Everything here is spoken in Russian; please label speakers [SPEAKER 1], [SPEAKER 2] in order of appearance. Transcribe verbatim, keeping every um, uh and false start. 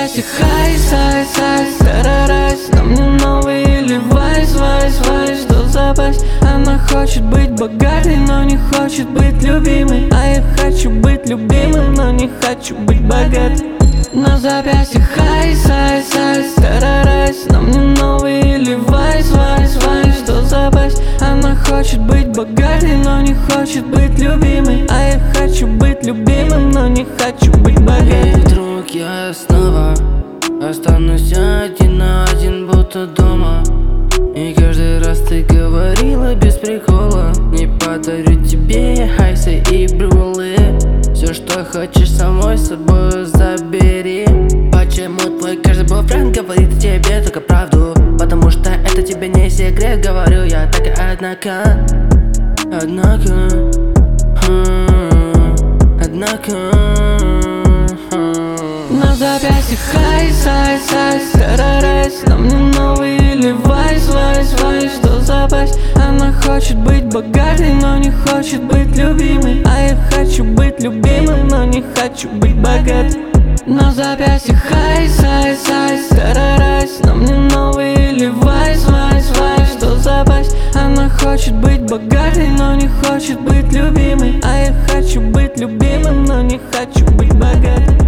[SPEAKER 1] запястье хай, сай, сай, старарась. На мне новый или вайс, вайс, вайс. Что за пасть? Она хочет быть богатой, но не хочет быть любимой. А я хочу быть любимым, но не хочу быть богатым. На запястье хай, сай, сай, старарась. На мне новый или вайс, вайс, вайс. Что за пасть? Она хочет быть богатой, но не хочет быть любимой. А я хочу быть любимым, но не хочу быть богатым.
[SPEAKER 2] И вдруг я снова останусь один на один, будто дома. И каждый раз ты говорила без прикола: не подарю тебе хайсы и брюлы. Все, что хочешь, самой с собой забери. Почему твой каждый бойфренд говорит о тебе только правду? Потому что это тебе не секрет, говорю я. Так и однако, однако, однако.
[SPEAKER 1] На запястье хай, сай, сай, старарась. На мне новый или вайс, вайс, вайс. Что за пасть? Она хочет быть богатой, но не хочет быть любимой. А я хочу быть любимым, но не хочу быть богатым. На запястье хай, сай, сай, старарась. На мне новый или вайс, вайс, вайс. Что за пасть? Она хочет быть богатой, но не хочет быть любимой. А я хочу быть любимым, но не хочу быть богатым.